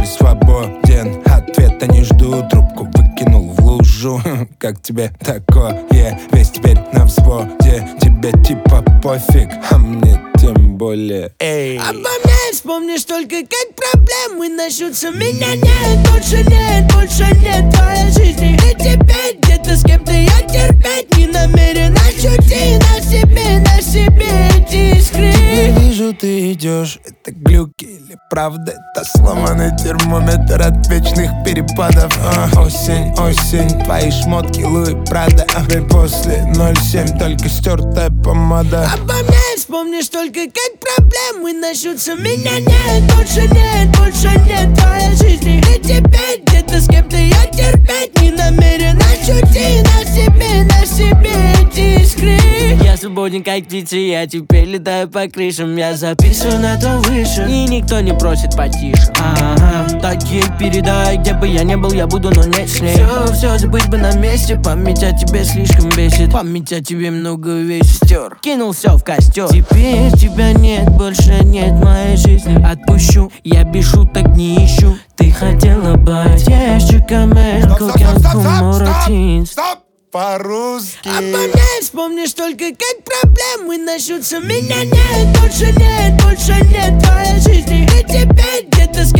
теперь свободен. Ответа не жду, трубку выкинул в лужу. Как тебе такое? Весь теперь на взводе. Тебе типа пофиг, а мне тем более. Эй. Обо мне вспомнишь только как проблемы начнутся. Меня нет, больше нет твоей жизни. И теперь где-то с кем-то я терпеть не намерен. Ощути на себе эти искры. Я вижу, ты идешь, это глюки или правда? Это сломанный термометр от вечных перепадов. Осень, твои шмотки Луи Прада. И после 07 только стертая помада. Обо мне вспомнишь только как проблемы начнутся. Меня нет, больше нет твоей жизни. И теперь где-то с кем-то я терпеть не намерен. Ощути на себе эти искры. Я свободен как птица, я теперь летаю по крышам. Я записываю на том выше, и никто не просит потише. Так ей передай, где бы я не был, я буду, но не с ней. Все забыть бы на месте, память о тебе слишком бесит. Память о тебе много весит. Стер, кинул все в костер. Теперь тебя нет, больше нет моей жизни. Отпущу, я без шуток не ищу. Ты хотела быть ящиками, Стоп! По-русски. Обо мне вспомнишь только как проблемы начнутся. Меня нет, больше нет твоей жизни. И теперь где-то с